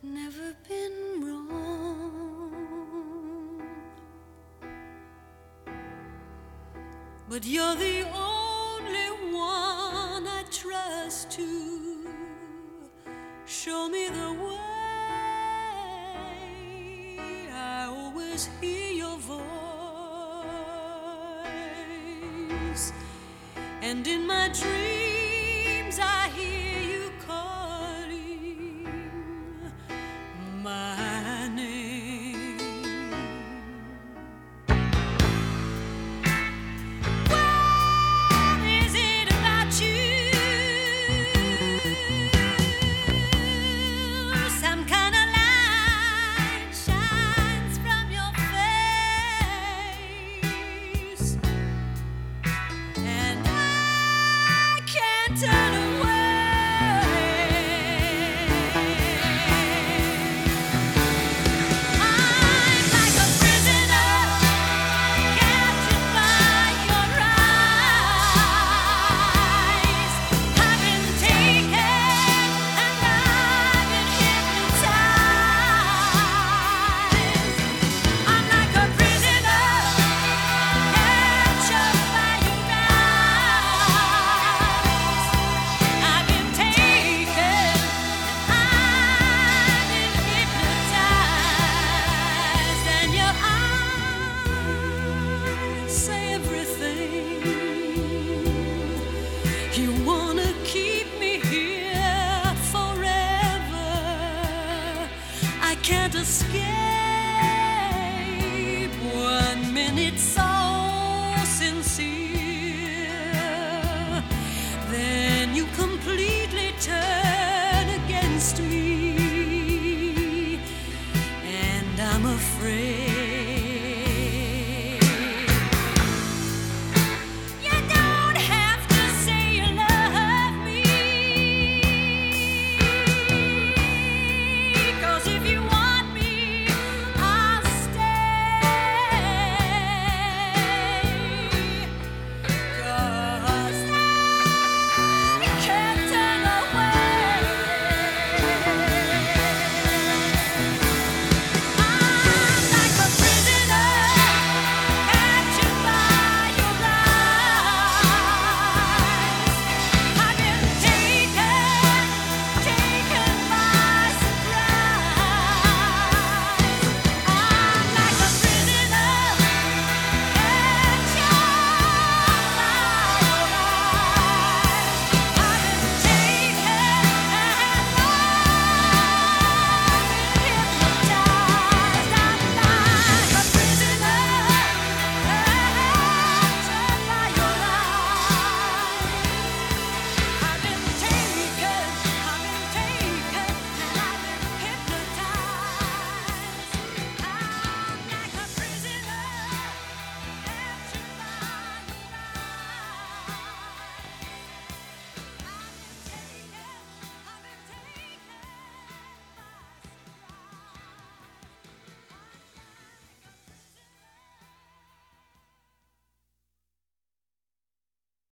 never been wrong, but you're the only one I trust to show me the way. I always hear your voice, and in my dreams I hear you calling my name. What is it about you? Some kind of light shines from your face, and I can't turn away. I'm like a prisoner captured by your eyes. I've been taken and I've been hypnotized. I'm like a prisoner captured by your eyes. I've been taken and I've been hypnotized, and your eyes say everything. You wanna keep me here forever. I can't escape.